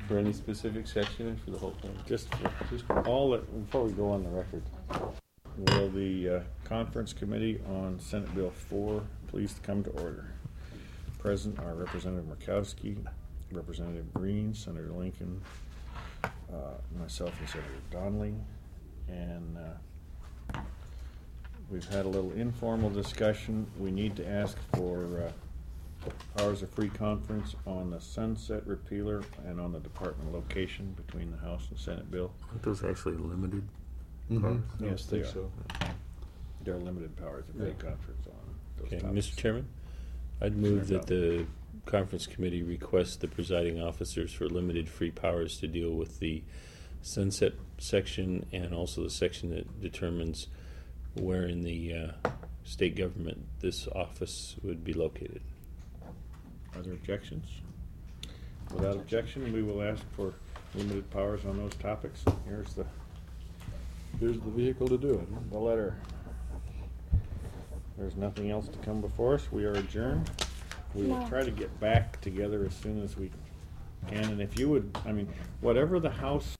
For any specific section or for the whole thing? Just all that, before we go on the record, will the conference committee on Senate Bill 4 please come to order? Present are Representative Murkowski, Representative Green, Senator Lincoln, myself and Senator Donnelly, and we've had a little informal discussion. We need to ask for powers of free conference on the sunset repealer and on the department location between the House and Senate bill. Aren't those actually limited? Mm-hmm. Yes, they are. So. There are limited powers of free conference on those Okay, topics. Mr. Chairman, I'd move that the conference committee request the presiding officers for limited free powers to deal with the sunset section and also the section that determines where in the state government this office would be located. Are there objections? Without objection, we will ask for limited powers on those topics. Here's the vehicle to do it. the letter. There's nothing else to come before us. We are adjourned. We will try to get back together as soon as we can. And if you would, whatever the House